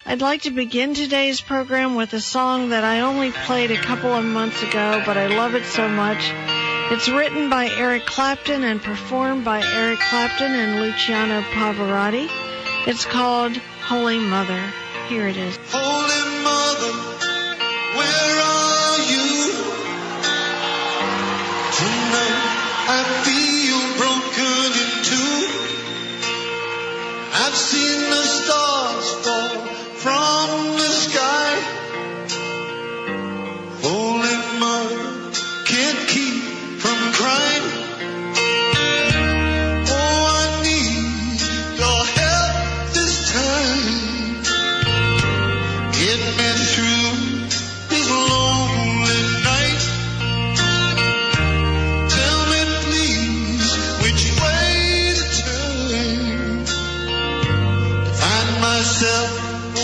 I'd like to begin today's program with a song that I only played a couple of months ago, but I love it so much. It's written by Eric Clapton and performed by Eric Clapton and Luciano Pavarotti. It's called Holy Mother. Here it is. Holy Mother, where are you? Tonight I feel broken in two. I've seen the stars fall from the sky. Holy Mother, can't keep from crying. Oh, I need your help this time. Get me through this lonely night. Tell me please which way to turn to find myself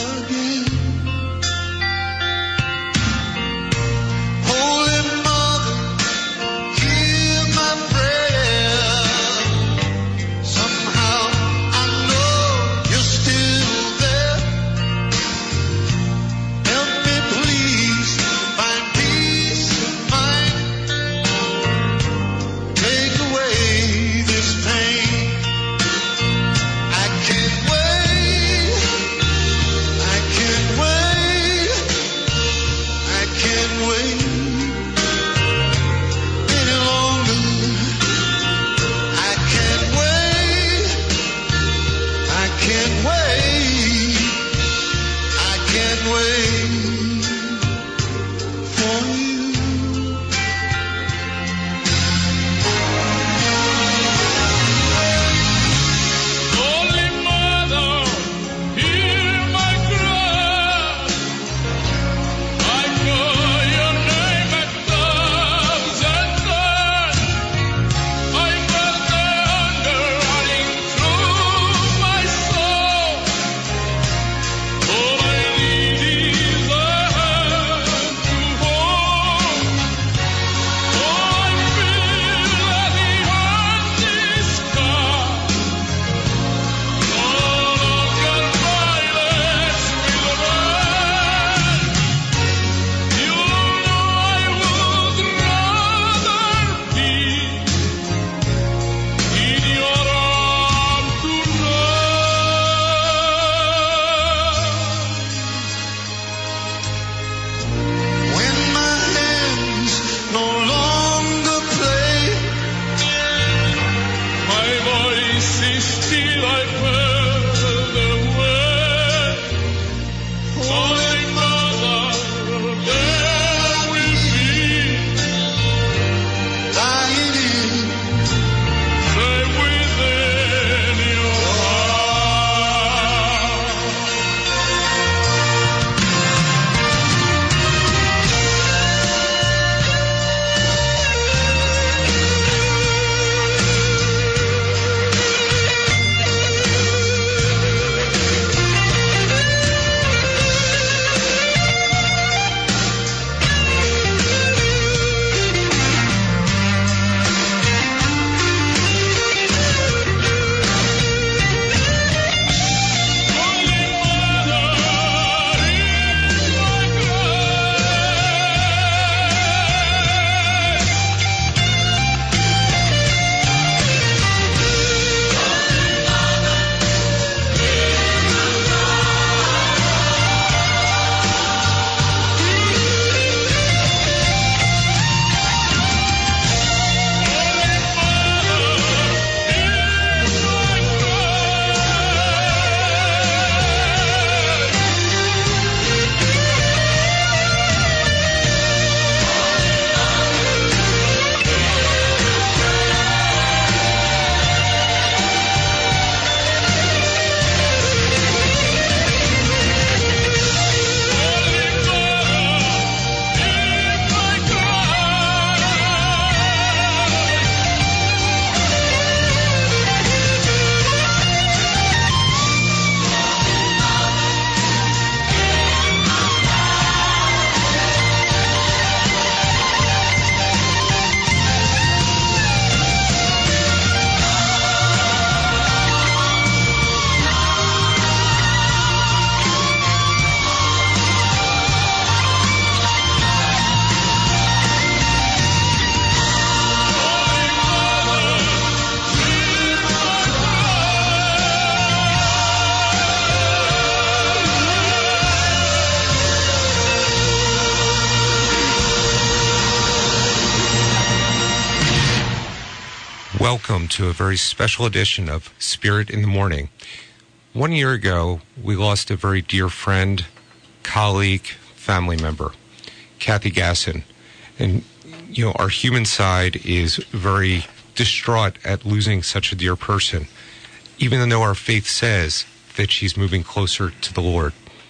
Welcome to a very special edition of Spirit in the Morning. 1 year ago, we lost a very dear friend, colleague, family member, Kathy Gasson. And, our human side is very distraught at losing such a dear person, even though our faith says that she's moving closer to the Lord.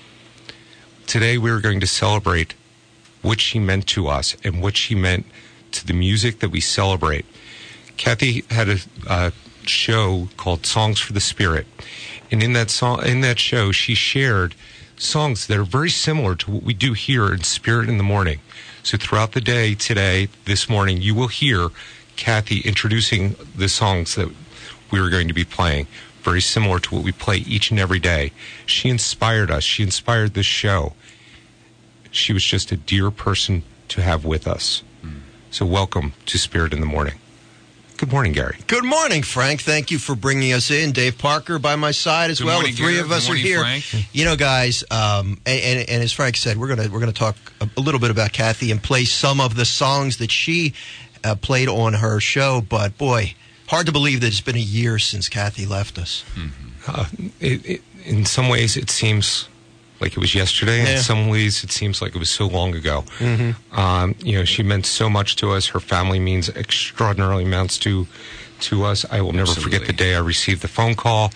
Today, we're going to celebrate what she meant to us and what she meant to the music that we celebrate. Kathy had a show called Songs for the Spirit, and in that show, she shared songs that are very similar to what we do here in Spirit in the Morning. So throughout the day today, this morning, you will hear Kathy introducing the songs that we are going to be playing, very similar to what we play each and every day. She inspired us. She inspired this show. She was just a dear person to have with us. So welcome to Spirit in the Morning. Good morning, Gary. Good morning, Frank. Thank you for bringing us in. Dave Parker by my side as well. The three of us are here. Frank. Guys, and as Frank said, we're gonna talk a little bit about Kathy and play some of the songs that she played on her show. But boy, hard to believe that it's been a year since Kathy left us. Mm-hmm. In some ways, it seems like it was yesterday. Yeah. In some ways, it seems like it was so long ago. Mm-hmm. She meant so much to us. Her family means extraordinarily amounts to us. I will never forget the day I received the phone call.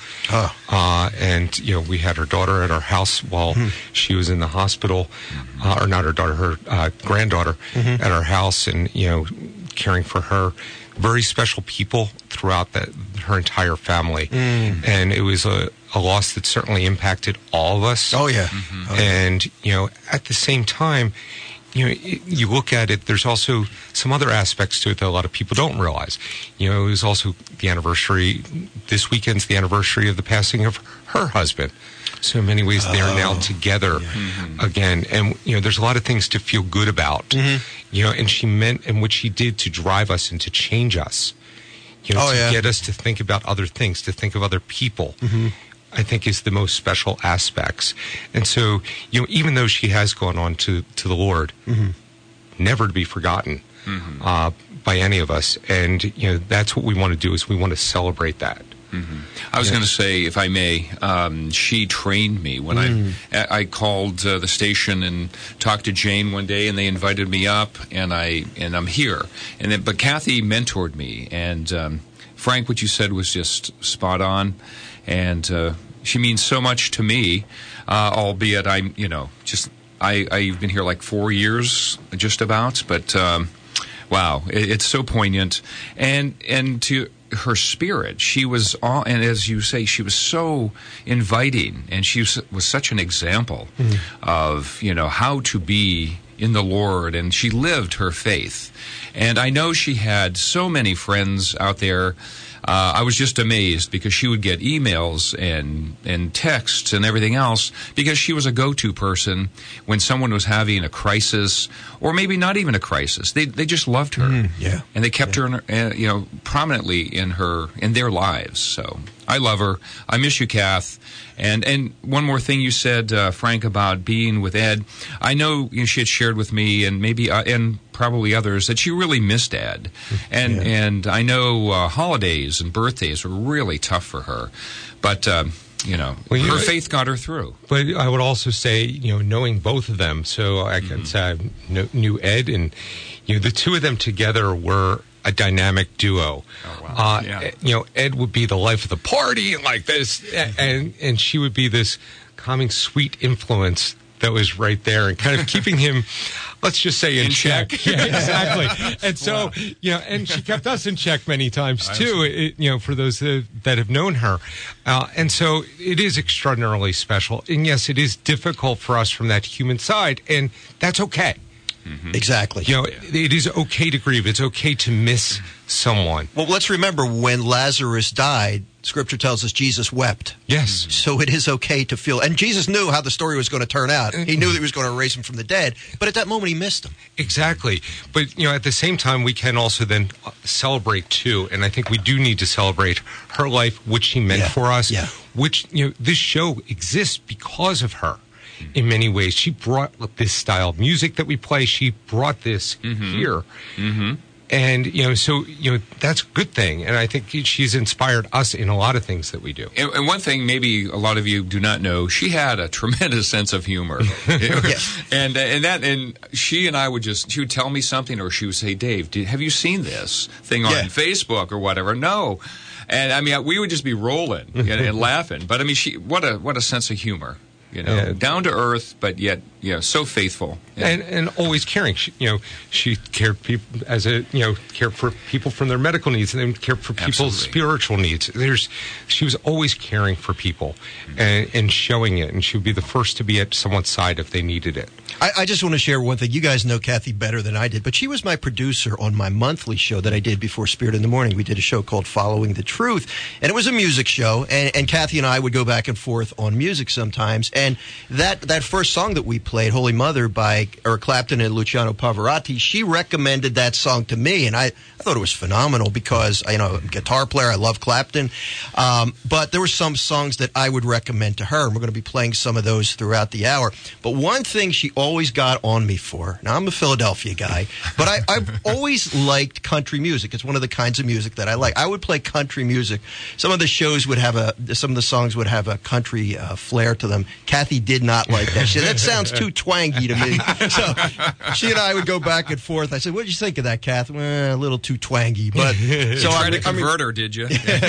And we had her daughter at our house while she was in the hospital, or not her daughter, her granddaughter at our house, and caring for her. Very special people throughout her entire family, and it was a loss that certainly impacted all of us. Oh yeah, and at the same time, you look at it. There's also some other aspects to it that a lot of people don't realize. It was also the anniversary. This weekend's the anniversary of the passing of her husband. So in many ways, they are now together again. And, there's a lot of things to feel good about. And she meant, and what she did to drive us and to change us, get us to think about other things, to think of other people, I think is the most special aspects. And so, even though she has gone on to the Lord, never to be forgotten by any of us. And, that's what we want to do, is we want to celebrate that. I was going to say, if I may, she trained me when I called the station and talked to Jane one day, and they invited me up, and I'm here. But Kathy mentored me, and Frank, what you said was just spot on, and she means so much to me. Albeit I've been here like 4 years, just about, but wow, it's so poignant, and to her spirit, she was all, and as you say, she was so inviting, and she was such an example of how to be in the Lord, and she lived her faith. And I know she had so many friends out there. I was just amazed because she would get emails and texts and everything else, because she was a go-to person when someone was having a crisis, or maybe not even a crisis. They just loved her, and they kept her, prominently in their lives. So I love her. I miss you, Kath. And one more thing you said, Frank, about being with Ed. I know she had shared with me, and maybe and probably others, that she really missed Ed. And I know holidays and birthdays were really tough for her. But, her faith got her through. But I would also say, knowing both of them, so I can say I knew Ed, and, the two of them together were a dynamic duo. Oh, wow. Ed would be the life of the party like this, and she would be this calming, sweet influence that was right there and kind of keeping him, let's just say, in check. Yeah, exactly. And so, and she kept us in check many times too, for those that have known her. And so it is extraordinarily special. And yes, it is difficult for us from that human side, and that's okay. Exactly. It is okay to grieve. It's okay to miss someone. Well, let's remember when Lazarus died, Scripture tells us Jesus wept. Yes. So it is okay to feel. And Jesus knew how the story was going to turn out. He knew that he was going to raise him from the dead. But at that moment, he missed him. Exactly. But, at the same time, we can also then celebrate, too. And I think we do need to celebrate her life, what she meant for us, which, this show exists because of her. In many ways, she brought this style of music that we play. She brought this here. And, so, that's a good thing. And I think she's inspired us in a lot of things that we do. And one thing maybe a lot of you do not know, she had a tremendous sense of humor. And she and I she would tell me something, or she would say, Dave, have you seen this thing on Facebook or whatever? No. And, I mean, we would just be rolling and laughing. But, I mean, what a sense of humor. Down to earth, but yet, so faithful, and always caring. She cared cared for people from their medical needs, and then cared for people's spiritual needs. She was always caring for people and showing it, and she would be the first to be at someone's side if they needed it. I just want to share one thing. You guys know Kathy better than I did, but she was my producer on my monthly show that I did before Spirit in the Morning. We did a show called Following the Truth, and it was a music show, and Kathy and I would go back and forth on music sometimes. And that first song that we played, Holy Mother by Eric Clapton and Luciano Pavarotti, she recommended that song to me, and I thought it was phenomenal because, I'm a guitar player. I love Clapton. But there were some songs that I would recommend to her, and we're going to be playing some of those throughout the hour. But one thing she always got on me for, now I'm a Philadelphia guy, but I've always liked country music. It's one of the kinds of music that I like. I would play country music. Some of the shows would have some of the songs would have a country flair to them. Kathy did not like that. She said, that sounds too twangy to me. So she and I would go back and forth. I said, what did you think of that, Kath? Well, a little too twangy. But so tried to convert her, did you?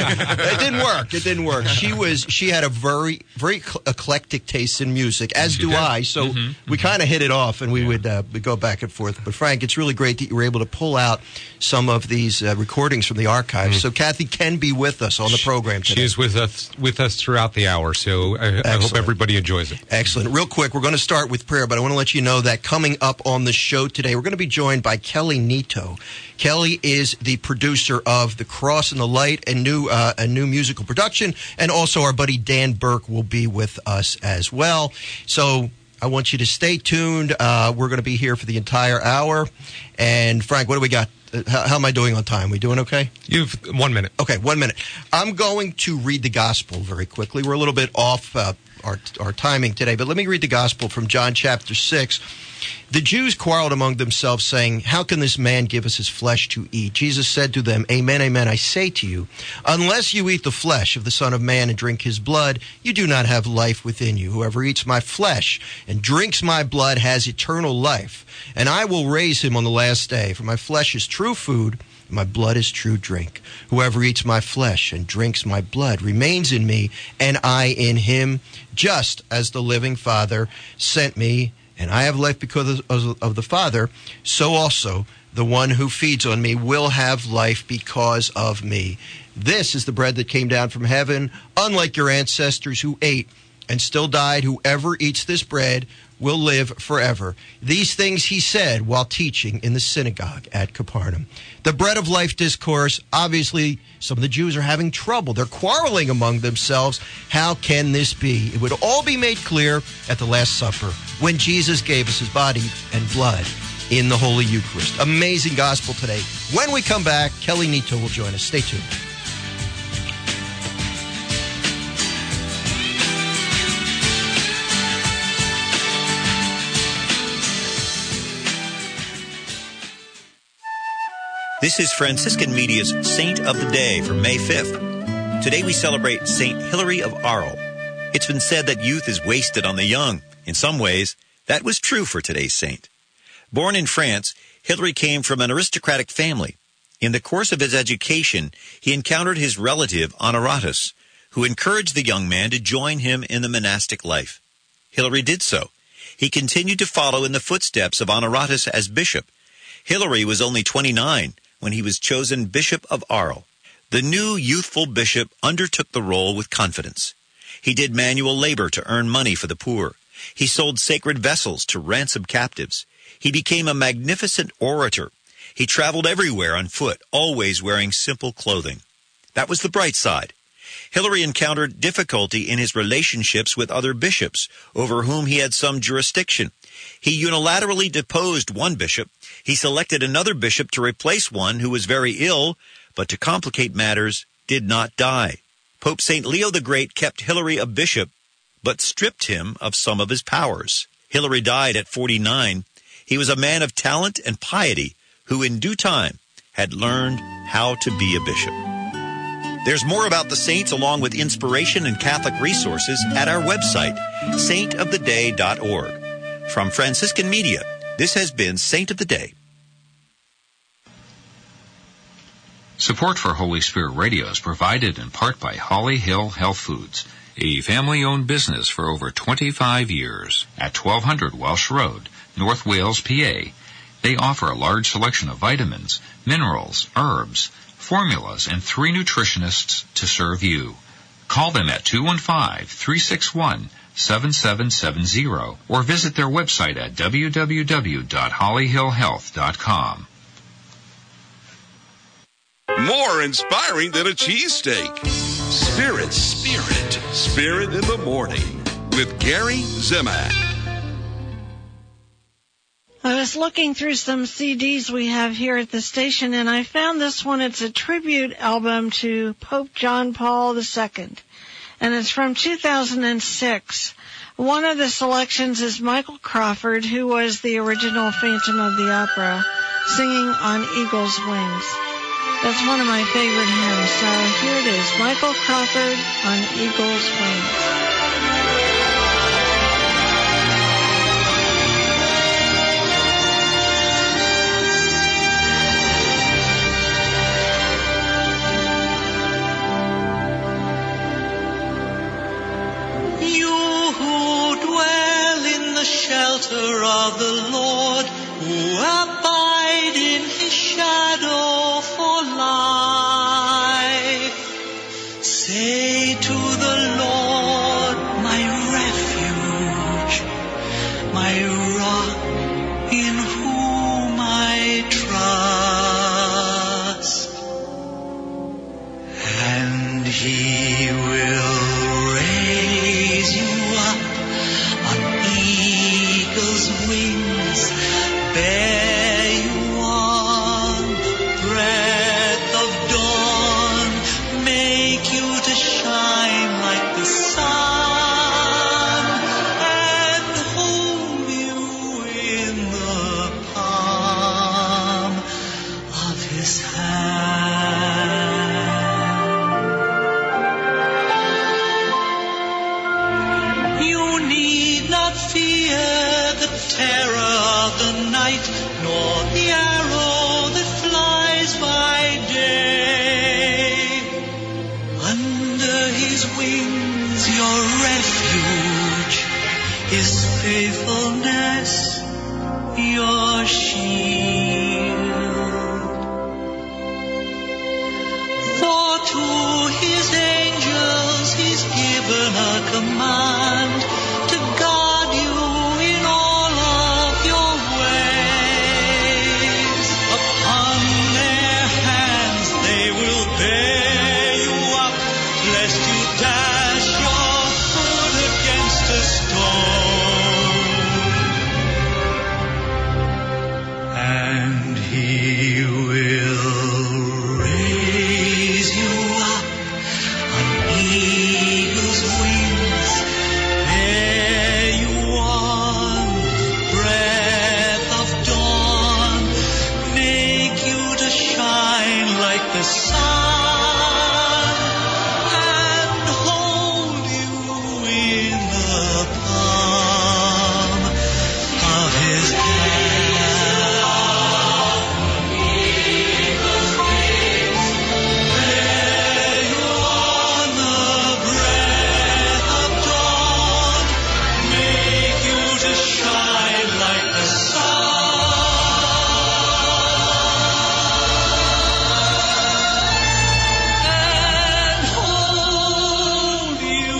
It didn't work. She had a very, very eclectic taste in music, as do I. So we kind of hit it off, and we would go back and forth. But Frank, it's really great that you were able to pull out some of these recordings from the archives. So Kathy can be with us on the program today. She is with us throughout the hour. So I hope everybody enjoys it. Excellent. Real quick, we're going to start with prayer, but I want to let you know that coming up on the show today, we're going to be joined by Kelly Nito. Kelly is the producer of The Cross and the Light, a new musical production, and also our buddy Dan Burke will be with us as well. So I want you to stay tuned. We're going to be here for the entire hour. And Frank, what do we got? How am I doing on time? We doing okay? You've 1 minute. Okay, 1 minute. I'm going to read the gospel very quickly. We're a little bit off our timing today, but let me read the gospel from John chapter 6. The Jews quarreled among themselves, saying, how can this man give us his flesh to eat? Jesus said to them, amen, amen, I say to you, unless you eat the flesh of the Son of Man and drink his blood, you do not have life within you. Whoever eats my flesh and drinks my blood has eternal life, and I will raise him on the last day. For my flesh is true food, and my blood is true drink. Whoever eats my flesh and drinks my blood remains in me, and I in him, just as the living Father sent me, and I have life because of the Father, so also the one who feeds on me will have life because of me. This is the bread that came down from heaven, unlike your ancestors who ate and still died. Whoever eats this bread will live forever. These things he said while teaching in the synagogue at Capernaum. The bread of life discourse, obviously some of the Jews are having trouble. They're quarreling among themselves. How can this be? It would all be made clear at the Last Supper when Jesus gave us his body and blood in the Holy Eucharist. Amazing gospel today. When we come back, Kelly Nito will join us. Stay tuned. This is Franciscan Media's Saint of the Day for May 5th. Today we celebrate Saint Hilary of Arles. It's been said that youth is wasted on the young. In some ways, that was true for today's saint. Born in France, Hilary came from an aristocratic family. In the course of his education, he encountered his relative Honoratus, who encouraged the young man to join him in the monastic life. Hilary did so. He continued to follow in the footsteps of Honoratus as bishop. Hilary was only 29 when he was chosen Bishop of Arles. The new youthful bishop undertook the role with confidence. He did manual labor to earn money for the poor. He sold sacred vessels to ransom captives. He became a magnificent orator. He traveled everywhere on foot, always wearing simple clothing. That was the bright side. Hilary encountered difficulty in his relationships with other bishops, over whom he had some jurisdiction. He unilaterally deposed one bishop. He selected another bishop to replace one who was very ill, but to complicate matters, did not die. Pope St. Leo the Great kept Hilary a bishop, but stripped him of some of his powers. Hilary died at 49. He was a man of talent and piety, who in due time had learned how to be a bishop. There's more about the saints along with inspiration and Catholic resources at our website, saintoftheday.org. From Franciscan Media, this has been Saint of the Day. Support for Holy Spirit Radio is provided in part by Holly Hill Health Foods, a family-owned business for over 25 years at 1200 Welsh Road, North Wales, PA. They offer a large selection of vitamins, minerals, herbs, formulas, and 3 nutritionists to serve you. Call them at 215-361-7770 or visit their website at www.hollyhillhealth.com. More inspiring than a cheesesteak. Spirit in the Morning with Gary Zimak. I was looking through some CDs we have here at the station, and I found this one. It's a tribute album to Pope John Paul II, and it's from 2006. One of the selections is Michael Crawford, who was the original Phantom of the Opera, singing On Eagle's Wings. That's one of my favorite hymns. So here it is, Michael Crawford on Eagle's Wings. You who dwell in the shelter of the Lord, who abide in his shadow for life, say to the Lord, my refuge, my rock in whom I trust, and he will raise you up on eagle's wings, bear you on the breath of dawn, make you to shine like the sun, and hold you in the palm of his hand. You need not fear the terror of the night, nor the arrow that flies by day. Under his wings your refuge, his faithfulness your shield. For to his angels he's given a command to guard you in all of your ways. Upon their hands they will bear you up, lest you dash your foot against a stone. And he will raise you up on eagle's wings, bear you on the breath of dawn, make you to shine like the sun, and hold you in the palm of his hand. Bear you on the breath of dawn, make you to shine like the sun, and hold you,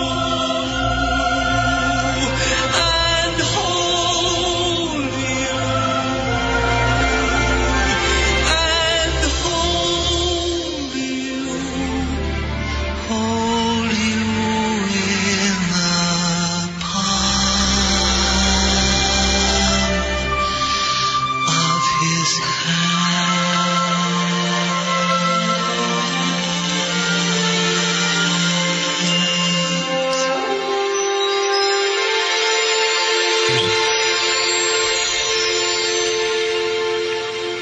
and hold you, and hold you in the palm of his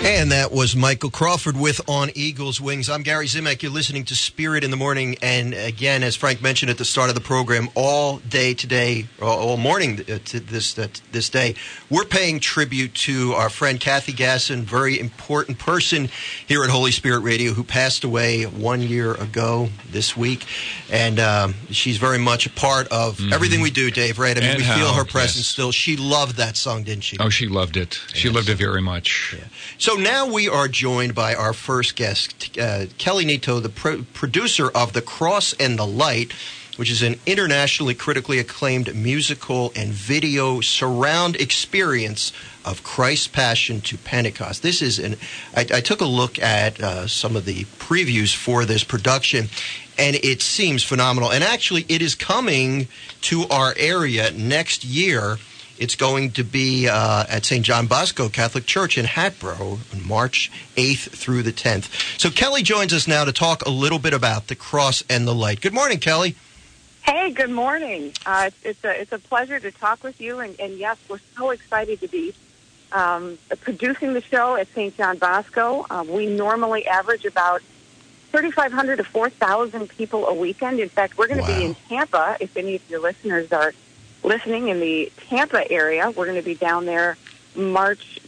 And that was Michael Crawford with On Eagle's Wings. I'm Gary Zimak. You're listening to Spirit in the Morning. And again, as Frank mentioned at the start of the program, all day today, all morning to this day, we're paying tribute to our friend Kathy Gasson, very important person here at Holy Spirit Radio, who passed away 1 year ago this week. And she's very much a part of everything we do, Dave, right? I mean, we feel her presence still. She loved that song, didn't she? Oh, she loved it. She loved it very much. Yeah. So now we are joined by our first guest, Kelly Nito, the producer of The Cross and the Light, which is an internationally critically acclaimed musical and video surround experience of Christ's Passion to Pentecost. This is I took a look at some of the previews for this production, and it seems phenomenal. And actually, it is coming to our area next year. It's going to be at St. John Bosco Catholic Church in Hatboro on March 8th through the 10th. So Kelly joins us now to talk a little bit about The Cross and the Light. Good morning, Kelly. Hey, good morning. It's a pleasure to talk with you, and yes, we're so excited to be producing the show at St. John Bosco. We normally average about 3,500 to 4,000 people a weekend. In fact, we're going to be in Tampa. If any of your listeners are listening in the Tampa area, we're going to be down there March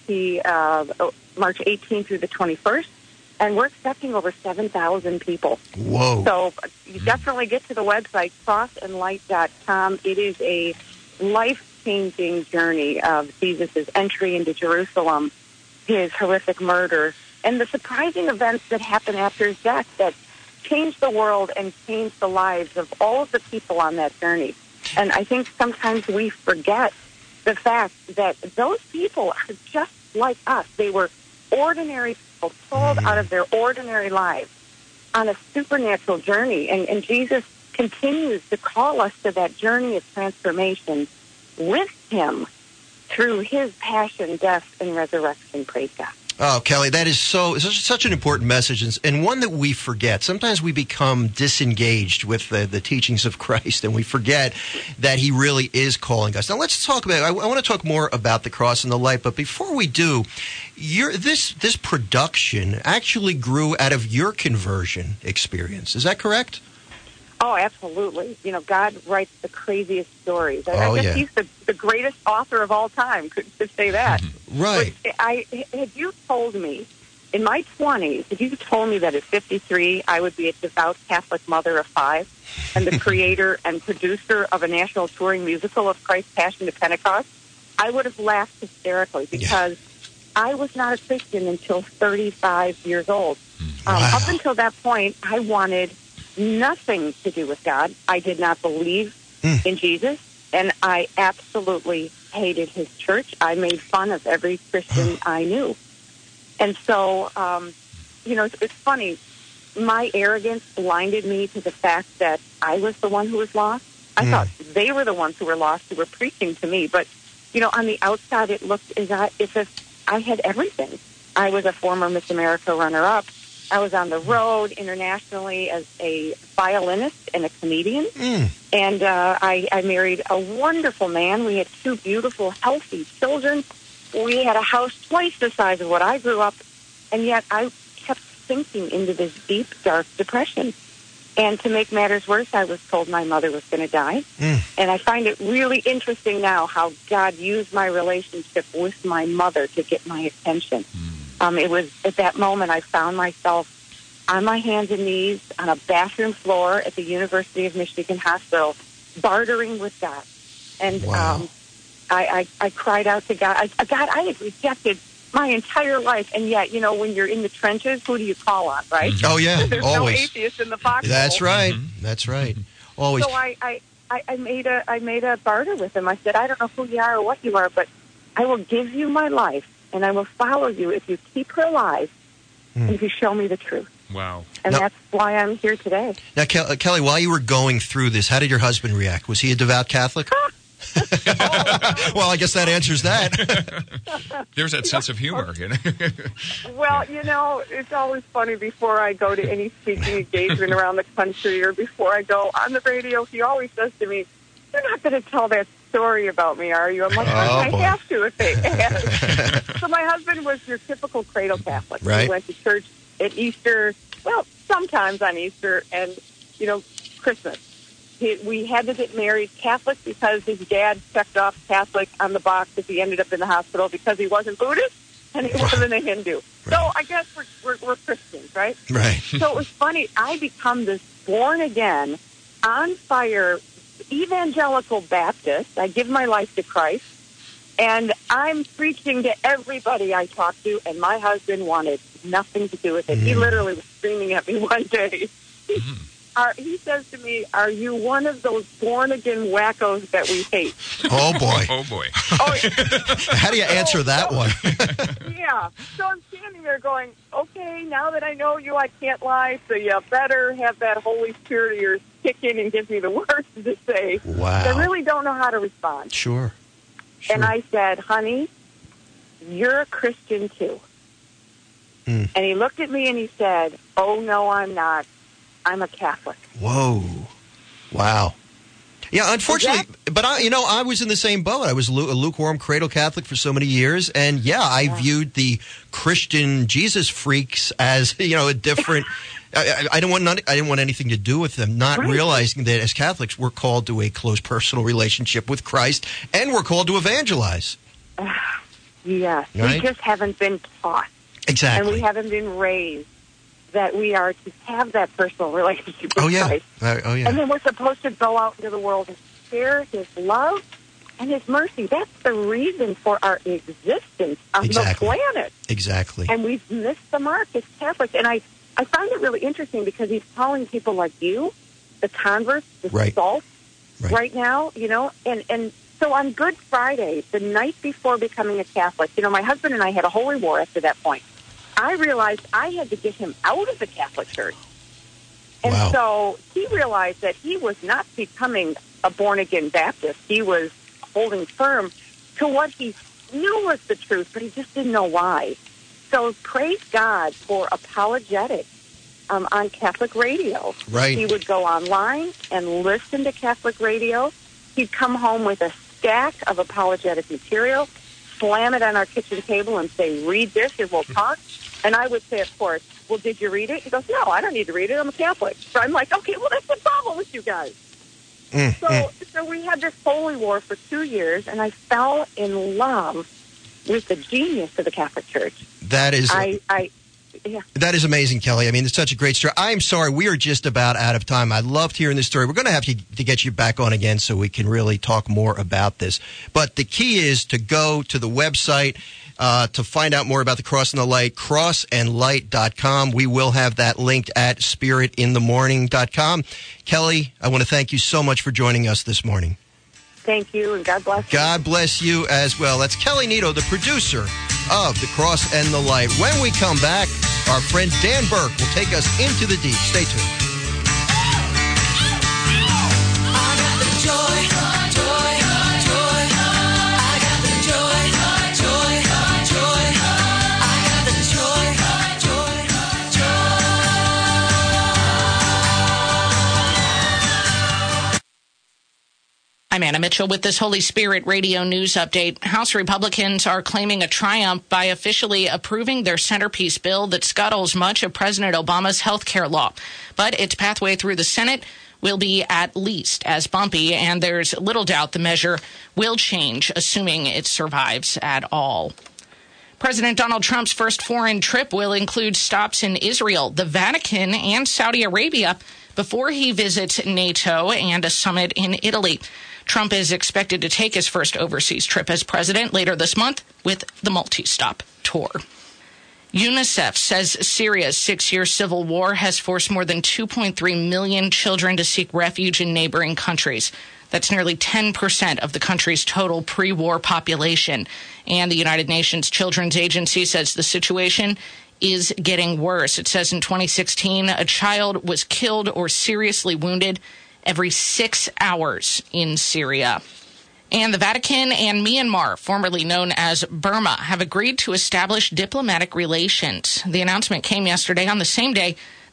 18th through the 21st, and we're expecting over 7,000 people. Whoa. So you definitely get to the website, crossandlight.com. It is a life-changing journey of Jesus' entry into Jerusalem, his horrific murder, and the surprising events that happen after his death that changed the world and changed the lives of all of the people on that journey. And I think sometimes we forget the fact that those people are just like us. They were ordinary people pulled out of their ordinary lives on a supernatural journey. And Jesus continues to call us to that journey of transformation with him through his passion, death, and resurrection. Praise God. Oh, Kelly, that is such an important message, and one that we forget. Sometimes we become disengaged with the teachings of Christ, and we forget that he really is calling us. Now, let's talk about, I want to talk more about The Cross and the Light, but before we do, this production actually grew out of your conversion experience. Is that correct? Oh, absolutely. You know, God writes the craziest stories. I guess he's the greatest author of all time, could say that. Right. Had you told me, in my 20s, if you told me that at 53 I would be a devout Catholic mother of 5 and the creator and producer of a national touring musical of Christ's Passion to Pentecost, I would have laughed hysterically because I was not a Christian until 35 years old. Up until that point, I wanted nothing to do with God. I did not believe in Jesus, and I absolutely hated his church. I made fun of every Christian I knew. And so, it's funny. My arrogance blinded me to the fact that I was the one who was lost. I thought they were the ones who were lost, who were preaching to me. But, on the outside, it looked as if I had everything. I was a former Miss America runner-up. I was on the road internationally as a violinist and a comedian. And I married a wonderful man. We had 2 beautiful, healthy children. We had a house twice the size of what I grew up. And yet I kept sinking into this deep, dark depression. And to make matters worse, I was told my mother was going to die. And I find it really interesting now how God used my relationship with my mother to get my attention. It was at that moment I found myself on my hands and knees on a bathroom floor at the University of Michigan Hospital, bartering with God. And I cried out to God. God, I had rejected my entire life, and yet, when you're in the trenches, who do you call on, right? Oh, yeah, There's always. no atheist in the foxhole. That's right. That's right. Always. So I made a barter with him. I said, I don't know who you are or what you are, but I will give you my life, and I will follow you if you keep her alive and if you show me the truth. Wow. And that's why I'm here today. Now, Kelly, while you were going through this, how did your husband react? Was he a devout Catholic? Well, I guess that answers that. There's that sense of humor. Well, it's always funny before I go to any speaking engagement around the country or before I go on the radio, he always says to me, you're not going to tell that story about me, are you? I'm like, I have to if they ask. So my husband was your typical cradle Catholic. Right. He went to church at Easter, well, sometimes on Easter, and, Christmas. We had to get married Catholic because his dad checked off Catholic on the box if he ended up in the hospital because he wasn't Buddhist and he wasn't a Hindu. Right. So I guess we're Christians, right? Right. So it was funny. I become this born-again, on-fire evangelical Baptist. I give my life to Christ, and I'm preaching to everybody I talk to, and my husband wanted nothing to do with it. He literally was screaming at me one day. He says to me, "Are you one of those born-again wackos that we hate?" Oh, boy. Oh, boy. How do you answer that one? Yeah. So I'm standing there going, okay, now that I know you, I can't lie, so you better have that Holy Spirit of yours kick in and give me the words to say. Wow. I really don't know how to respond. Sure. And I said, honey, you're a Christian too. And he looked at me and he said, oh, no, I'm not. I'm a Catholic. Whoa. Wow. Yeah, unfortunately, but I was in the same boat. I was a lukewarm cradle Catholic for so many years, and I viewed the Christian Jesus freaks as a different. I didn't want anything to do with them. Not realizing that as Catholics, we're called to a close personal relationship with Christ, and we're called to evangelize. Yes, right? We just haven't been taught, exactly, and we haven't been raised that we are to have that personal relationship with Christ. Oh, yeah. And then we're supposed to go out into the world and share His love and His mercy. That's the reason for our existence on the planet. Exactly. And we've missed the mark as Catholics. And I find it really interesting because he's calling people like you, the converts, the salt, right now, and so on Good Friday, the night before becoming a Catholic, my husband and I had a holy war after that point. I realized I had to get him out of the Catholic Church. And so he realized that he was not becoming a born-again Baptist. He was holding firm to what he knew was the truth, but he just didn't know why. So praise God for apologetics on Catholic radio. Right. He would go online and listen to Catholic radio. He'd come home with a stack of apologetic material, slam it on our kitchen table and say, read this and we'll talk. And I would say, of course, well, did you read it? He goes, no, I don't need to read it. I'm a Catholic. So I'm like, okay, well, that's the problem with you guys. So we had this holy war for 2 years, and I fell in love with the genius of the Catholic Church. That is... That is amazing, Kelly. I mean, it's such a great story. I'm sorry, we are just about out of time. I loved hearing this story. We're going to have to get you back on again so we can really talk more about this. But the key is to go to the website to find out more about the Cross and the Light, crossandlight.com. We will have that linked at spiritinthemorning.com. Kelly, I want to thank you so much for joining us this morning. Thank you, and God bless you. God bless you as well. That's Kelly Nito, the producer of The Cross and the Light. When we come back, our friend Dan Burke will take us into the deep. Stay tuned. I got the joy, joy, joy. I got the joy, joy, joy. I got the joy, joy, joy. I'm Anna Mitchell with this Holy Spirit Radio News Update. House Republicans are claiming a triumph by officially approving their centerpiece bill that scuttles much of President Obama's health care law. But its pathway through the Senate will be at least as bumpy, and there's little doubt the measure will change, assuming it survives at all. President Donald Trump's first foreign trip will include stops in Israel, the Vatican, and Saudi Arabia before he visits NATO and a summit in Italy. Trump is expected to take his first overseas trip as president later this month with the multi-stop tour. UNICEF says Syria's 6-year civil war has forced more than 2.3 million children to seek refuge in neighboring countries. That's nearly 10% of the country's total pre-war population. And the United Nations Children's Agency says the situation is getting worse. It says in 2016, a child was killed or seriously wounded every 6 hours in Syria. And the Vatican and Myanmar, formerly known as Burma, have agreed to establish diplomatic relations. The announcement came yesterday on the same day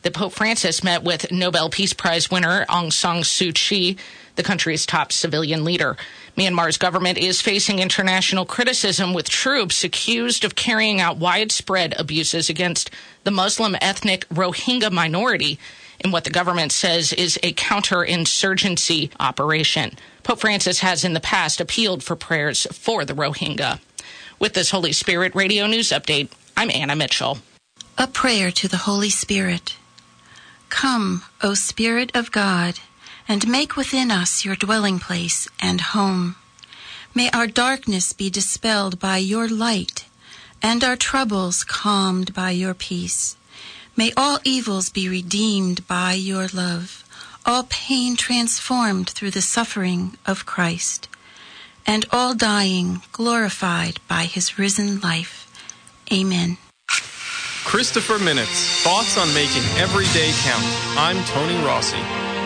that Pope Francis met with Nobel Peace Prize winner Aung San Suu Kyi, the country's top civilian leader. Myanmar's government is facing international criticism, with troops accused of carrying out widespread abuses against the Muslim ethnic Rohingya minority in what the government says is a counterinsurgency operation. Pope Francis has in the past appealed for prayers for the Rohingya. With this Holy Spirit Radio News Update, I'm Anna Mitchell. A prayer to the Holy Spirit. Come, O Spirit of God, and make within us your dwelling place and home. May our darkness be dispelled by your light, and our troubles calmed by your peace. May all evils be redeemed by your love, all pain transformed through the suffering of Christ, and all dying glorified by his risen life. Amen. Christopher Minutes, thoughts on making every day count. I'm Tony Rossi.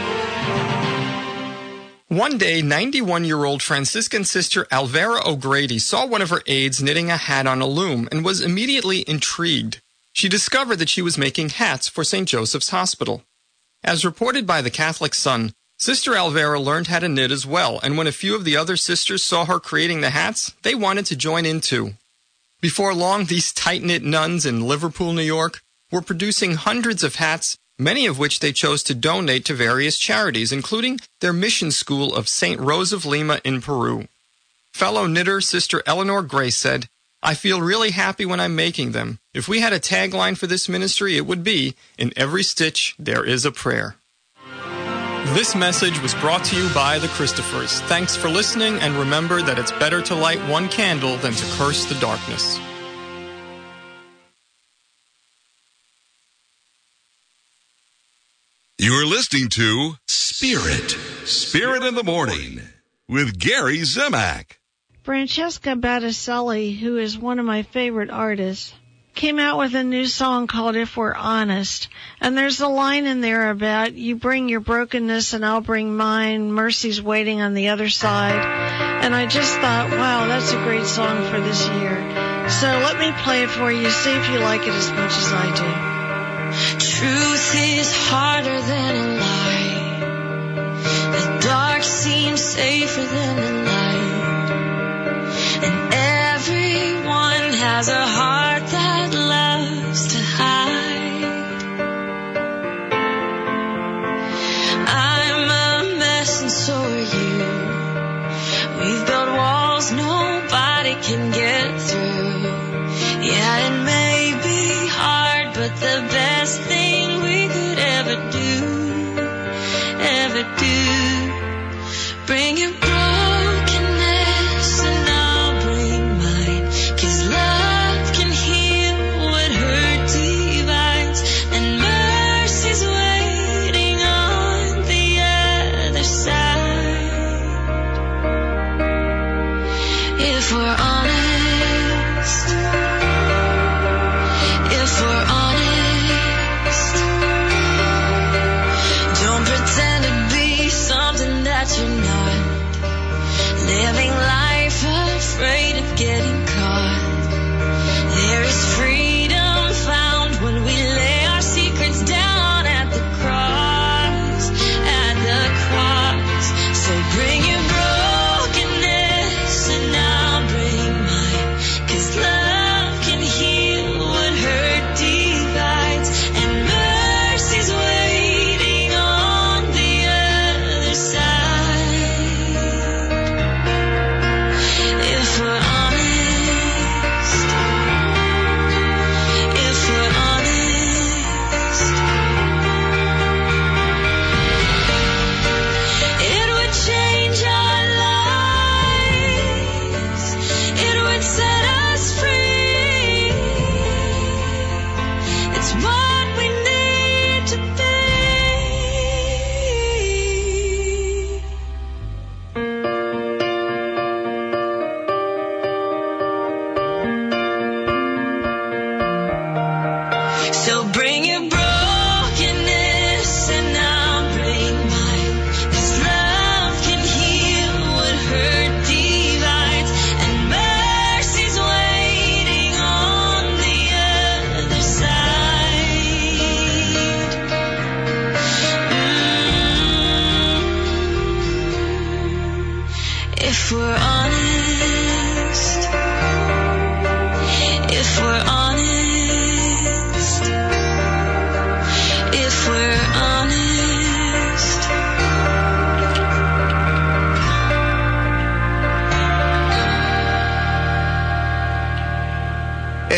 One day, 91-year-old Franciscan sister Alvera O'Grady saw one of her aides knitting a hat on a loom and was immediately intrigued. She discovered that she was making hats for St. Joseph's Hospital. As reported by the Catholic Sun, Sister Alvera learned how to knit as well, and when a few of the other sisters saw her creating the hats, they wanted to join in too. Before long, these tight-knit nuns in Liverpool, New York, were producing hundreds of hats, many of which they chose to donate to various charities, including their mission school of St. Rose of Lima in Peru. Fellow knitter Sister Eleanor Grace said, "I feel really happy when I'm making them. If we had a tagline for this ministry, it would be, 'In every stitch, there is a prayer.'" This message was brought to you by the Christophers. Thanks for listening, and remember that it's better to light one candle than to curse the darkness. You're listening to Spirit in the Morning with Gary Zimak. Francesca Battistelli, who is one of my favorite artists, came out with a new song called If We're Honest. And there's a line in there about, you bring your brokenness and I'll bring mine, mercy's waiting on the other side. And I just thought, wow, that's a great song for this year. So let me play it for you, see if you like it as much as I do. Truth is harder than a lie. The dark seems safer than the light. And everyone has a heart that loves to hide. I'm a mess and so are you. We've built walls nobody can get through. Yeah, it may be hard, but the best thing we could ever do. Bring your brokenness and I'll bring mine. 'Cause love can heal what hurt divides, and mercy's waiting on the other side. If we're honest, don't pretend to be something that you're not. Living life afraid of getting caught. There is freedom found when we lay our secrets down at the cross, So bring your brokenness and I'll bring mine. 'Cause love can heal what hurt divides, and mercy's waiting on the other side. If we're honest, it would change our lives. It would set us free. It's what we need to be. So bring your brokenness and I'll bring mine. 'Cause love can heal what hurt divides, and mercy's waiting on the other side.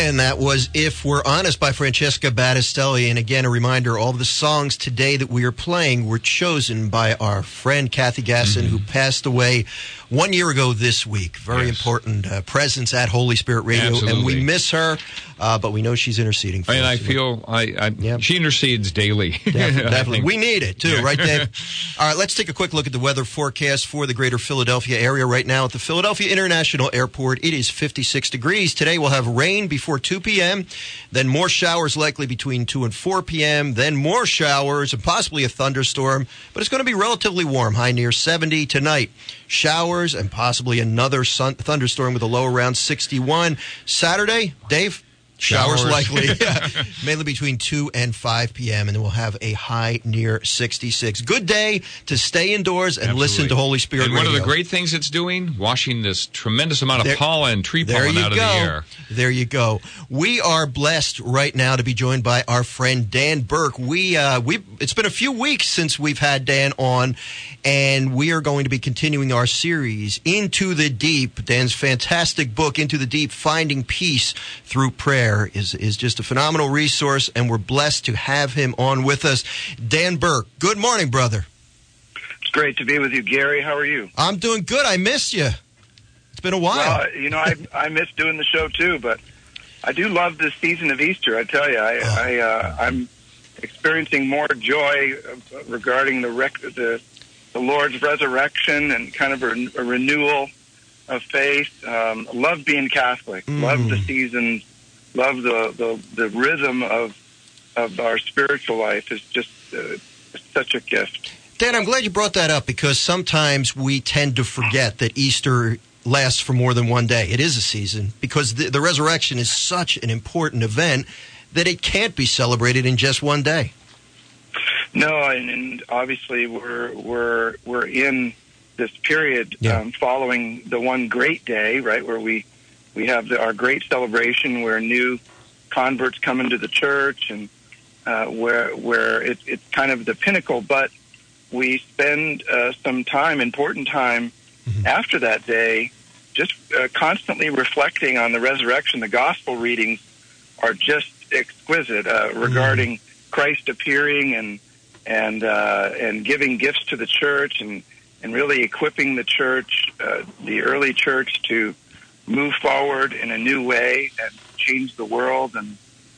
And that was If We're Honest by Francesca Battistelli. And again, a reminder, all of the songs today that we are playing were chosen by our friend Kathy Gasson, who passed away 1 year ago this week. Very important presence at Holy Spirit Radio. Absolutely. And we miss her, but we know she's interceding for us. And I feel she intercedes daily. Definitely. We need it, too, right, Dave? All right, let's take a quick look at the weather forecast for the greater Philadelphia area right now. At the Philadelphia International Airport, it is 56 degrees. Today we'll have rain before 2 p.m., then more showers likely between 2 and 4 p.m., then more showers and possibly a thunderstorm, but it's going to be relatively warm, high near 70 tonight. Showers and possibly another thunderstorm with a low around 61. Saturday, Dave? Showers likely, mainly between 2 and 5 p.m., and then we'll have a high near 66. Good day to stay indoors and listen to Holy Spirit Radio. And one of the great things it's doing, washing this tremendous amount of pollen, tree pollen out of the air. There you go. We are blessed right now to be joined by our friend Dan Burke. It's been a few weeks since we've had Dan on, and we are going to be continuing our series, Into the Deep. Dan's fantastic book, Into the Deep, Finding Peace Through Prayer, is just a phenomenal resource, and we're blessed to have him on with us. Dan Burke, good morning, brother. It's great to be with you, Gary. How are you? I'm doing good. I missed you. It's been a while. Well, I miss doing the show, too, but I do love this season of Easter, I tell you. I'm experiencing more joy regarding the Lord's resurrection and kind of a renewal of faith. Love being Catholic. Love the seasons. Love the rhythm of our spiritual life. Is just such a gift. Dan, I'm glad you brought that up, because sometimes we tend to forget that Easter lasts for more than one day. It is a season, because the resurrection is such an important event that it can't be celebrated in just one day. No, and obviously we're in this period following the one great day, right, where we have our great celebration where new converts come into the church, and where it's kind of the pinnacle. But we spend some important time after that day, just constantly reflecting on the resurrection. The gospel readings are just exquisite regarding Christ appearing and giving gifts to the church, and really equipping the church, the early church, to move forward in a new way and change the world. And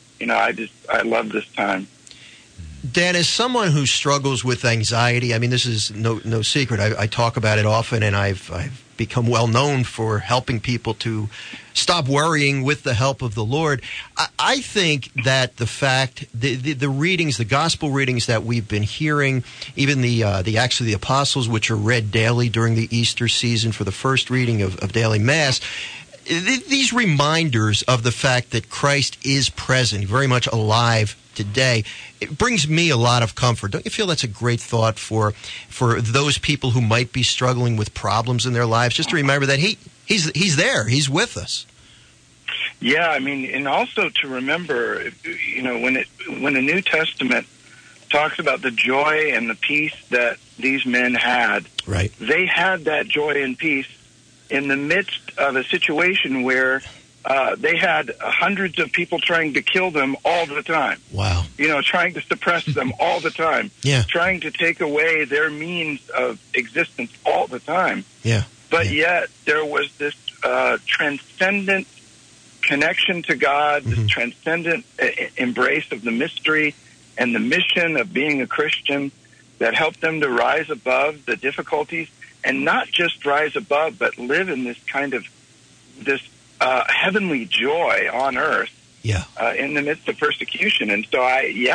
I love this time. Dan, as someone who struggles with anxiety, I mean, this is no secret. I talk about it often, and I've become well known for helping people to stop worrying with the help of the Lord. I think that the fact, the readings, the gospel readings that we've been hearing, even the Acts of the Apostles, which are read daily during the Easter season for the first reading of daily Mass, these reminders of the fact that Christ is present, very much alive today, it brings me a lot of comfort. Don't you feel that's a great thought for those people who might be struggling with problems in their lives? Just to remember that he's there, he's with us. Yeah, I mean, and also to remember, when the New Testament talks about the joy and the peace that these men had, right? They had that joy and peace in the midst of a situation where they had hundreds of people trying to kill them all the time. Wow. Trying to suppress them all the time. Yeah. Trying to take away their means of existence all the time. Yeah. But yet there was this transcendent connection to God, this transcendent embrace of the mystery and the mission of being a Christian that helped them to rise above the difficulties, and not just rise above, but live in this kind of heavenly joy on earth, in the midst of persecution. And so,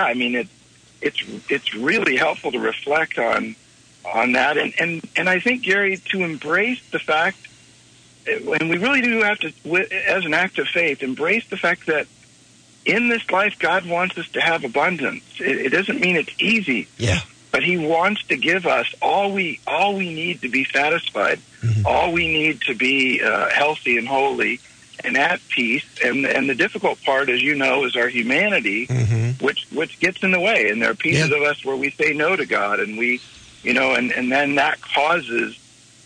it's really helpful to reflect on that, and I think, Gary, to embrace the fact, and we really do have to, as an act of faith, embrace the fact that in this life God wants us to have abundance. It doesn't mean it's easy. Yeah. But he wants to give us all we need to be satisfied, all we need to be healthy and holy and at peace. And the difficult part, as you know, is our humanity, which gets in the way. And there are pieces of us where we say no to God, and we, and then that causes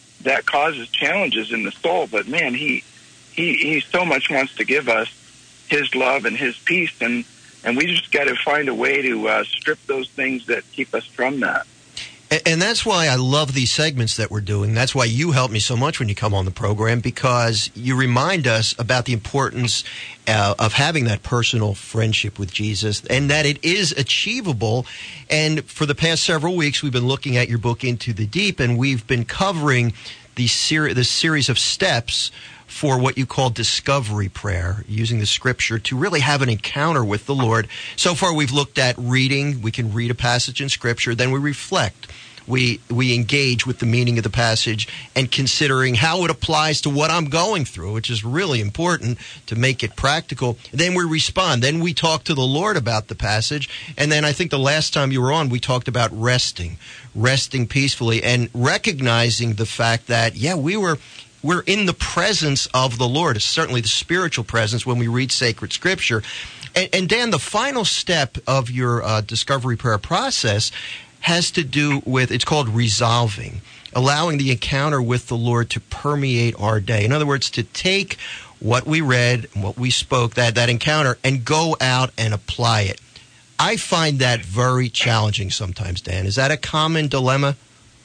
challenges in the soul. But man, he so much wants to give us His love and His peace, and we just got to find a way to strip those things that keep us from that. And that's why I love these segments that we're doing. That's why you help me so much when you come on the program, because you remind us about the importance of having that personal friendship with Jesus, and that it is achievable. And for the past several weeks, we've been looking at your book, Into the Deep, and we've been covering the series of steps for what you call discovery prayer, using the Scripture to really have an encounter with the Lord. So far, we've looked at reading. We can read a passage in Scripture, then we reflect. We engage with the meaning of the passage and considering how it applies to what I'm going through, which is really important to make it practical. Then we respond. Then we talk to the Lord about the passage. And then I think the last time you were on, we talked about resting peacefully and recognizing the fact that, we're in the presence of the Lord, certainly the spiritual presence when we read sacred Scripture. And Dan, the final step of your discovery prayer process has to do with, it's called resolving, allowing the encounter with the Lord to permeate our day. In other words, to take what we read and what we spoke, that encounter, and go out and apply it. I find that very challenging sometimes, Dan. Is that a common dilemma?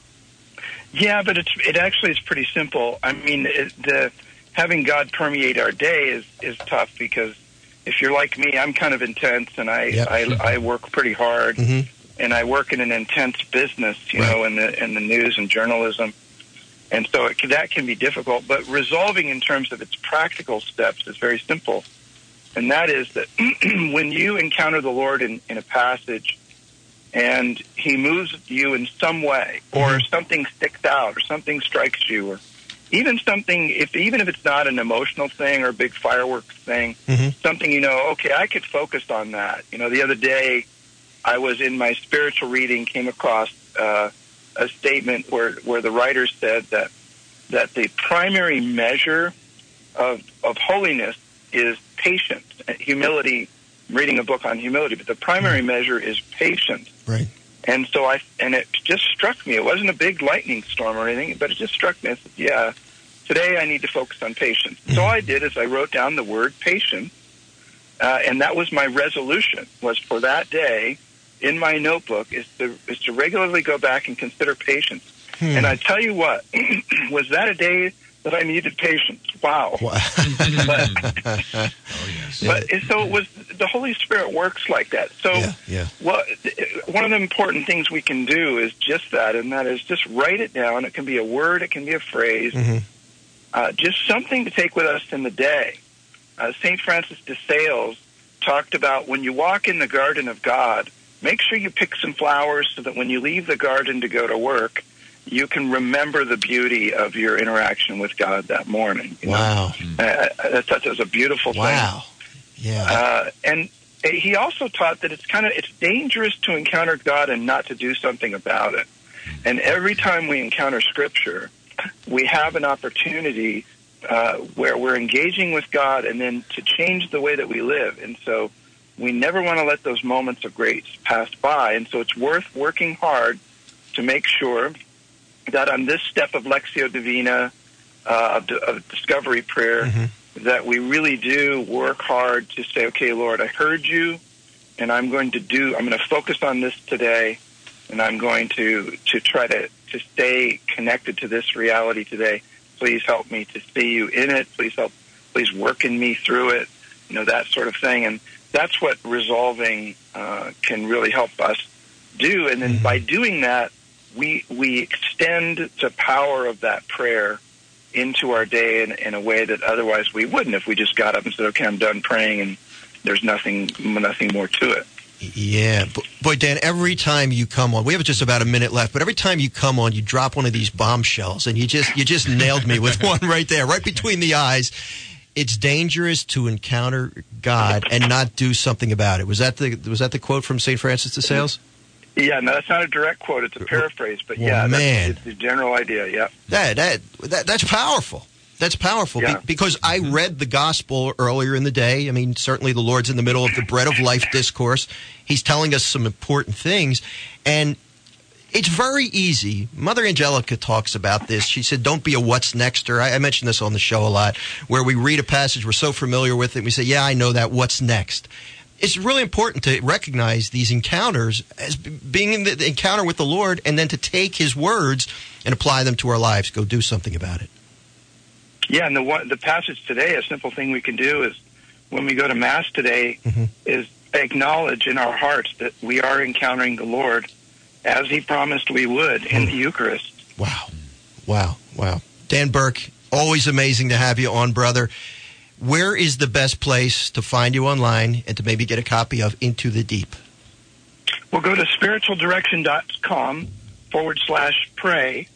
Yeah, but it actually is pretty simple. I mean, having God permeate our day is tough, because if you're like me, I'm kind of intense, and I work pretty hard. Mm-hmm. And I work in an intense business, you know, in the news and journalism. And so that can be difficult. But resolving in terms of its practical steps is very simple. And that is that when you encounter the Lord in a passage and He moves you in some way, or something sticks out, or something strikes you, or even something, even if it's not an emotional thing or a big fireworks thing, something, okay, I could focus on that. The other day, I was in my spiritual reading, came across a statement where the writer said that the primary measure of holiness is patience, humility. I'm reading a book on humility, but the primary measure is patience. Right. And so it just struck me. It wasn't a big lightning storm or anything, but it just struck me. I said, today I need to focus on patience. So all I did is I wrote down the word patience, and that was my resolution, was for that day, in my notebook, is to regularly go back and consider patience. And I tell you what, was that a day that I needed patience? Wow. But so it was, the Holy Spirit works like that. So one of the important things we can do is just that, and that is just write it down. It can be a word, it can be a phrase, just something to take with us in the day. St. Francis de Sales talked about when you walk in the garden of God, make sure you pick some flowers so that when you leave the garden to go to work, you can remember the beauty of your interaction with God that morning. Wow. I thought that was a beautiful thing. Wow. Yeah. And he also taught that it's dangerous to encounter God and not to do something about it. And every time we encounter Scripture, we have an opportunity where we're engaging with God and then to change the way that we live. And so we never want to let those moments of grace pass by. And so it's worth working hard to make sure that on this step of Lectio Divina, of discovery prayer, that we really do work hard to say, okay, Lord, I heard you, and I'm going to focus on this today, and I'm going to try to stay connected to this reality today. Please help me to see you in it. Please work in me through it, that sort of thing. And that's what resolving can really help us do. And then by doing that, we extend the power of that prayer into our day in a way that otherwise we wouldn't if we just got up and said, okay, I'm done praying, and there's nothing more to it. Yeah. Boy, Dan, every time you come on, we have just about a minute left, but every time you come on, you drop one of these bombshells, and you just nailed me with one right there, right between the eyes. It's dangerous to encounter God and not do something about it. Was that the quote from St. Francis de Sales? Yeah, no, that's not a direct quote. It's a paraphrase, but that's the general idea. Yeah, that's powerful. That's powerful because I read the gospel earlier in the day. I mean, certainly the Lord's in the middle of the Bread of Life discourse. He's telling us some important things, and It's very easy. Mother Angelica talks about this. She said, don't be a what's nexter. I mentioned this on the show a lot, where we read a passage, we're so familiar with it, and we say, yeah, I know that, what's next? It's really important to recognize these encounters as being in the encounter with the Lord, and then to take His words and apply them to our lives. Go do something about it. Yeah, and the passage today, a simple thing we can do is when we go to Mass today, is acknowledge in our hearts that we are encountering the Lord as He promised we would in the Eucharist. Wow. Dan Burke, always amazing to have you on, brother. Where is the best place to find you online and to maybe get a copy of Into the Deep? Well, go to spiritualdirection.com/pray.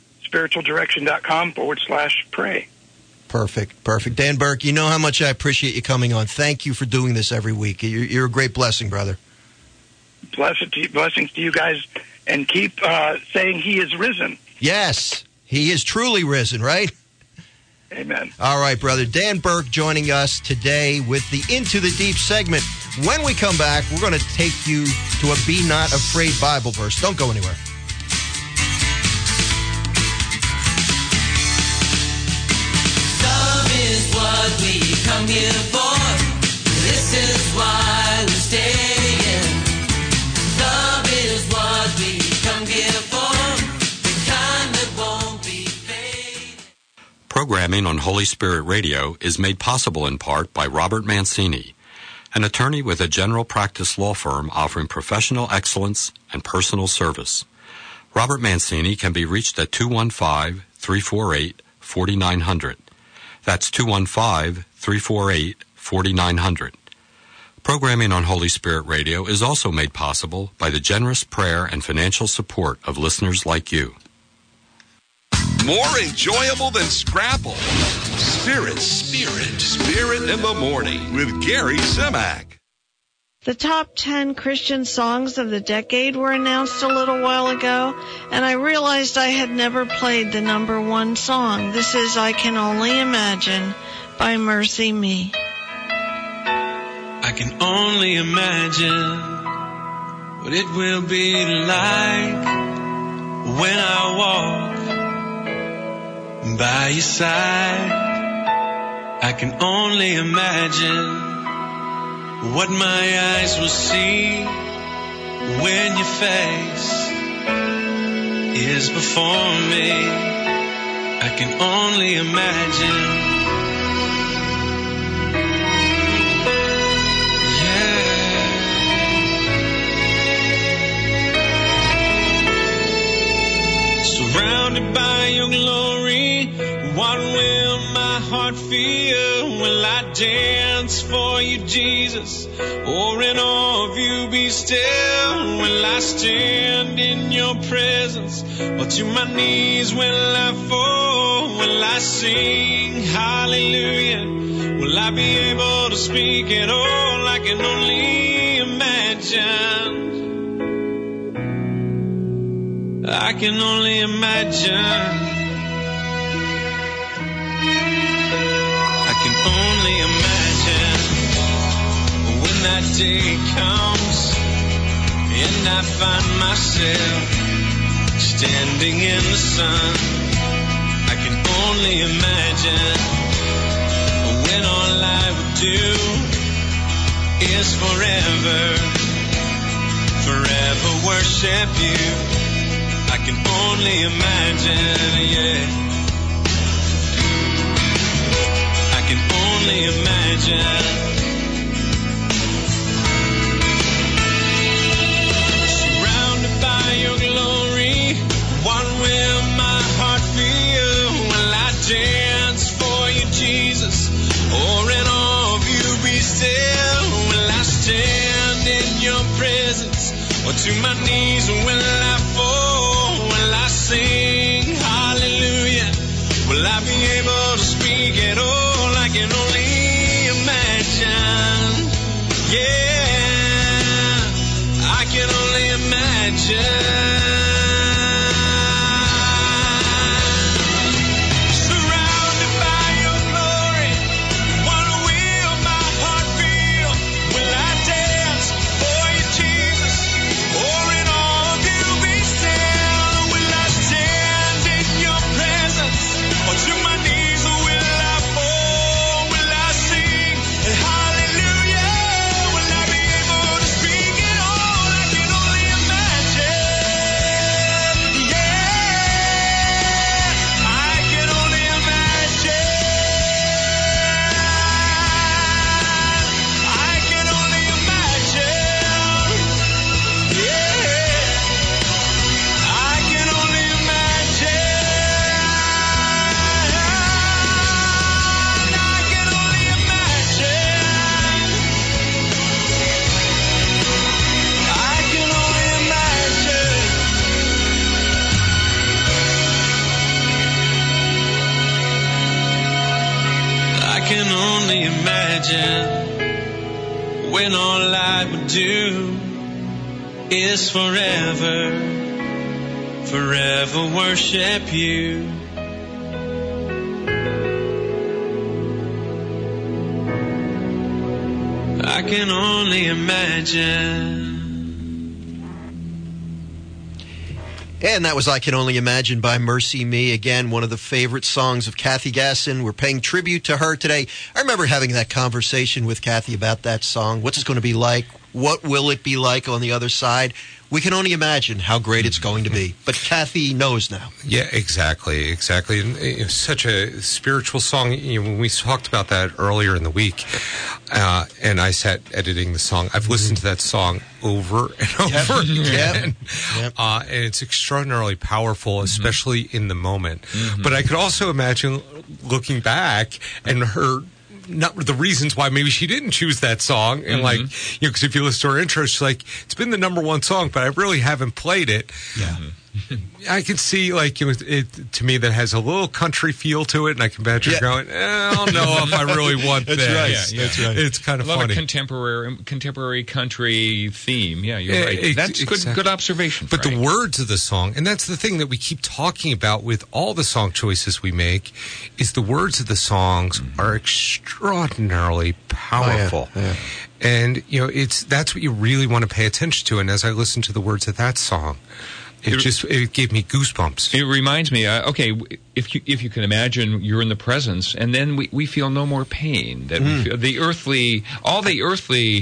spiritualdirection.com/pray. Perfect. Dan Burke, you know how much I appreciate you coming on. Thank you for doing this every week. You're a great blessing, brother. Blessings to you guys, and keep saying He is risen. Yes, He is truly risen, right? Amen. All right, brother. Dan Burke joining us today with the Into the Deep segment. When we come back, we're going to take you to a Be Not Afraid Bible verse. Don't go anywhere. Love is what we come here for. This is why we're staying. Love is what we come here for. The kind that won't be fading. Programming on Holy Spirit Radio is made possible in part by Robert Mancini, an attorney with a general practice law firm offering professional excellence and personal service. Robert Mancini can be reached at 215-348-4900. That's 215-348-4900. Programming on Holy Spirit Radio is also made possible by the generous prayer and financial support of listeners like you. More enjoyable than Scrapple. Spirit in the Morning with Gary Simak. The top 10 Christian songs of the decade were announced a little while ago, and I realized I had never played the number one song. This is I Can Only Imagine by Mercy Me. I can only imagine what it will be like when I walk by your side. I can only imagine what my eyes will see when your face is before me. I can only imagine. Surrounded by your glory, what will my heart feel? Will I dance for you, Jesus, or in awe of you be still? Will I stand in your presence, or to my knees will I fall? Will I sing hallelujah? Will I be able to speak at all? I can only imagine. I can only imagine. I can only imagine when that day comes and I find myself standing in the sun. I can only imagine when all I would do is forever worship you. I can only imagine, yeah. I can only imagine. Surrounded by your glory, what will my heart feel? Will I dance for you, Jesus, or in awe of you be still? Will I stand in your presence, or to my knees will I fall? Sing hallelujah. Will I be able to speak at all? I can only imagine. Yeah, I can only imagine. Will I dance for you, Jesus, or in all of you be still? can only imagine when all I would do is forever worship you. I can only imagine. And that was I Can Only Imagine by Mercy Me. Again, one of the favorite songs of Kathy Gasson. We're paying tribute to her today. I remember having that conversation with Kathy about that song. What's it going to be like? What will it be like on the other side? We can only imagine how great it's going to be. But Kathy knows now. Yeah, exactly. And it's such a spiritual song. When we talked about that earlier in the week, and I sat editing the song, I've listened to that song over and over again. Yep. And it's extraordinarily powerful, especially in the moment. Mm-hmm. But I could also imagine looking back and her... not the reasons why maybe she didn't choose that song. And because if you listen to her intro, she's like, it's been the number one song, but I really haven't played it. Yeah. I can see, it to me, that has a little country feel to it, and I can imagine going, I don't know if I really want That's this. Right. Yeah. That's right. It's kind of funny. A lot funny. of contemporary country theme. Yeah, you're right. That's good observation, But Frank. the words of the song, and that's the thing that we keep talking about with all the song choices we make, is the words of the songs are extraordinarily powerful. Oh, yeah. And, that's what you really want to pay attention to. And as I listen to the words of that song, it gave me goosebumps. It reminds me, if you can imagine, you're in the presence, and then we feel no more pain. That we feel all the earthly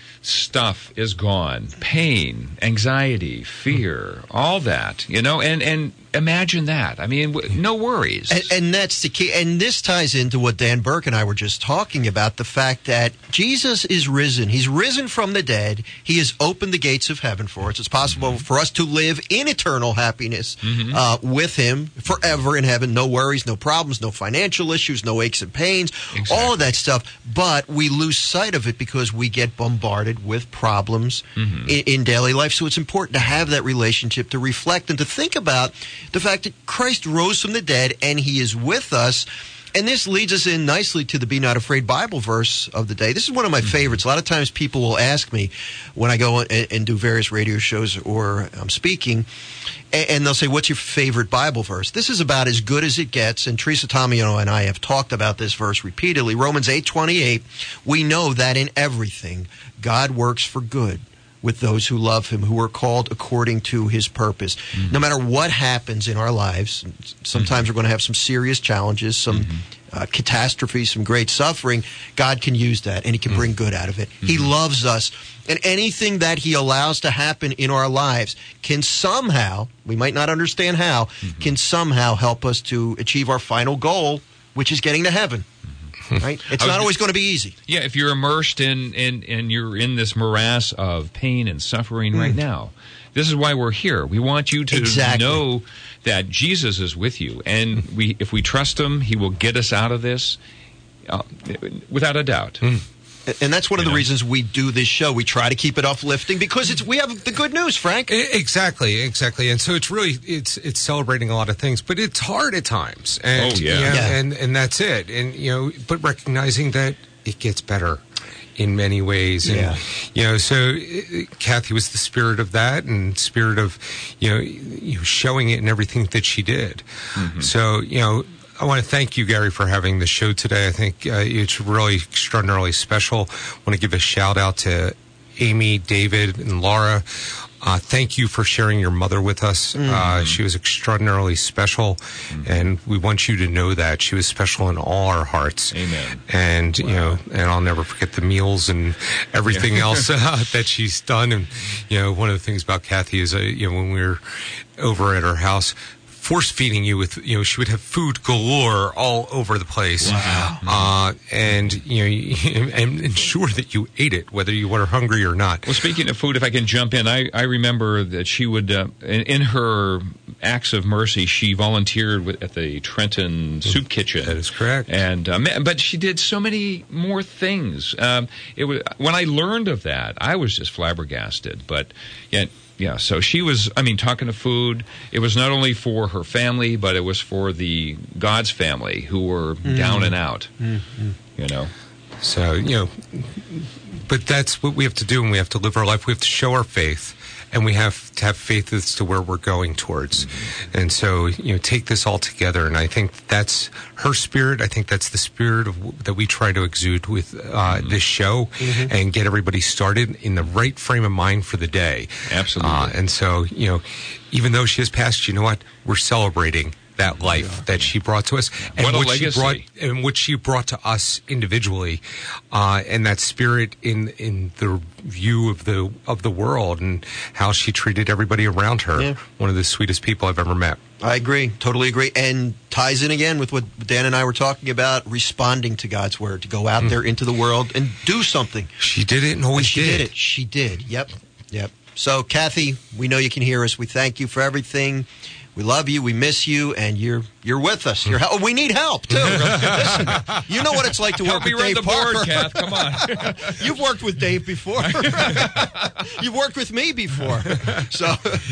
stuff is gone. Pain, anxiety, fear, all that, and imagine that. I mean, no worries. And that's the key. And this ties into what Dan Burke and I were just talking about, the fact that Jesus is risen. He's risen from the dead. He has opened the gates of heaven for us. It's possible for us to live in eternal happiness with him forever in heaven. No worries, no problems, no financial issues, no aches and pains, all of that stuff. But we lose sight of it because we get bombarded with problems in daily life. So it's important to have that relationship, to reflect and to think about the fact that Christ rose from the dead and he is with us. And this leads us in nicely to the Be Not Afraid Bible verse of the day. This is one of my favorites. A lot of times people will ask me when I go and do various radio shows or I'm speaking, and they'll say, what's your favorite Bible verse? This is about as good as it gets, and Teresa Tomino and I have talked about this verse repeatedly. Romans 8:28, we know that in everything God works for good with those who love him, who are called according to his purpose. No matter what happens in our lives, sometimes we're going to have some serious challenges, some catastrophes, some great suffering. God can use that, and he can bring good out of it. He loves us, and anything that he allows to happen in our lives can somehow, we might not understand how, can somehow help us to achieve our final goal, which is getting to heaven. Right? It's not always going to be easy. Yeah, if you're immersed in you're in this morass of pain and suffering right now, this is why we're here. We want you to know that Jesus is with you, and if we trust him, he will get us out of this without a doubt. And that's one of the reasons we do this show. We try to keep it uplifting because we have the good news, Frank. Exactly. And so it's celebrating a lot of things, but it's hard at times. And, and that's it. And but recognizing that it gets better in many ways. And so Kathy was the spirit of that, and spirit of showing it in everything that she did. So I want to thank you, Gary, for having the show today. I think it's really extraordinarily special. I want to give a shout out to Amy, David, and Laura. Thank you for sharing your mother with us. She was extraordinarily special, and we want you to know that she was special in all our hearts. Amen. And and I'll never forget the meals and everything else that she's done. And one of the things about Kathy is when we were over at her house, force feeding you with, she would have food galore all over the place. Wow. And ensure that you ate it, whether you were hungry or not. Well, speaking of food, if I can jump in, I remember that she would, in her acts of mercy, she volunteered at the Trenton Soup Kitchen. That is correct. And but she did so many more things. When I learned of that, I was just flabbergasted. But Yeah, so she was, talking to food, it was not only for her family, but it was for the God's family who were down and out, So, but that's what we have to do, and we have to live our life. We have to show our faith, and we have to have faith as to where we're going towards. Mm-hmm. And so, take this all together, and I think that's her spirit. I think that's the spirit that we try to exude with this show, and get everybody started in the right frame of mind for the day. Absolutely. And so, even though she has passed, you know what? We're celebrating that life that she brought to us, and what a what legacy. she brought, and what she brought to us individually, and that spirit in the view of the world, and how she treated everybody around her. Yeah. One of the sweetest people I've ever met. I agree, totally agree, and ties in again with what Dan and I were talking about: responding to God's word, to go out there into the world and do something. She did it, and always she did it. She did. Yep. So, Kathy, we know you can hear us. We thank you for everything. We love you. We miss you, and you're with us. We need help too. Listen, you know what it's like to work with Dave Parker. Board, Kath. Come on. You've worked with Dave before. You've worked with me before. So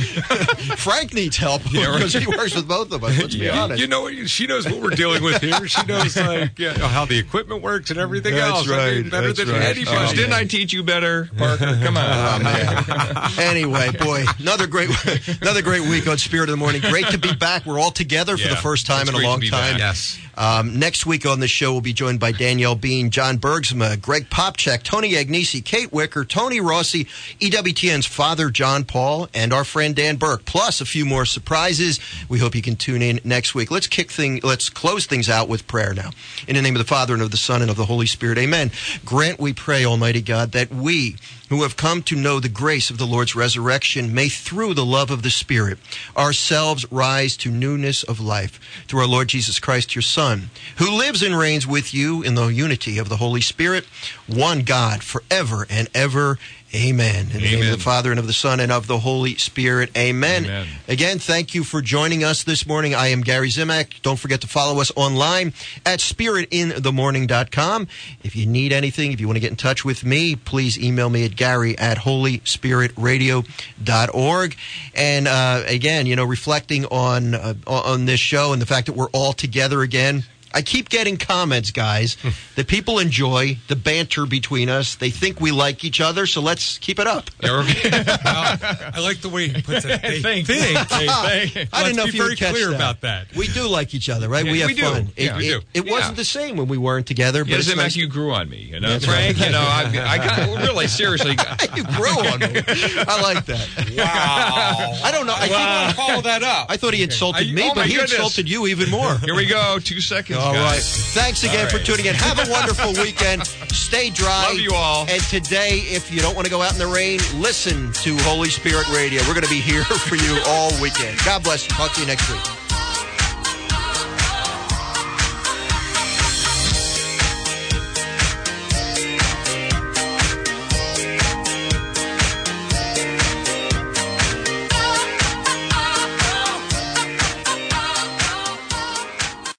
Frank needs help because he works with both of us. Let's be honest. She knows what we're dealing with here. She knows how the equipment works and everything else. Right. Better than anybody. Didn't I teach you better, Parker? Come on. Anyway, boy, another great week on Spirit of the Morning. Great to be back. We're all together for the first time in a long time. Yes. Next week on the show, we'll be joined by Danielle Bean, John Bergsma, Greg Popchak, Tony Agnesi, Kate Wicker, Tony Rossi, EWTN's Father John Paul, and our friend Dan Burke, plus a few more surprises. We hope you can tune in next week. Let's close things out with prayer now. In the name of the Father, and of the Son, and of the Holy Spirit. Amen. Grant, we pray, Almighty God, that we who have come to know the grace of the Lord's resurrection may, through the love of the Spirit, ourselves rise to newness of life. Through our Lord Jesus Christ, your Son, who lives and reigns with you in the unity of the Holy Spirit, one God, forever and ever. Amen. In the name of the Father, and of the Son, and of the Holy Spirit. Amen. Again, thank you for joining us this morning. I am Gary Zimak. Don't forget to follow us online at spiritinthemorning.com. If you need anything, if you want to get in touch with me, please email me at gary@holyspiritradio.org. And again, reflecting on this show and the fact that we're all together again. I keep getting comments, guys, that people enjoy the banter between us. They think we like each other, so let's keep it up. I like the way he puts it. They think. I didn't know if you were very clear about that. We do like each other, right? Yeah, we have we fun. Do. We do. It wasn't the same when we weren't together. But it's nice. You grew on me, Frank. I got really seriously. You grew on me. I like that. Wow. I don't know. I didn't follow that up. I thought he insulted me, but he insulted you even more. Here we go. 2 seconds. All right. Thanks again for tuning in. Have a wonderful weekend. Stay dry. Love you all. And today, if you don't want to go out in the rain, listen to Holy Spirit Radio. We're going to be here for you all weekend. God bless you. Talk to you next week.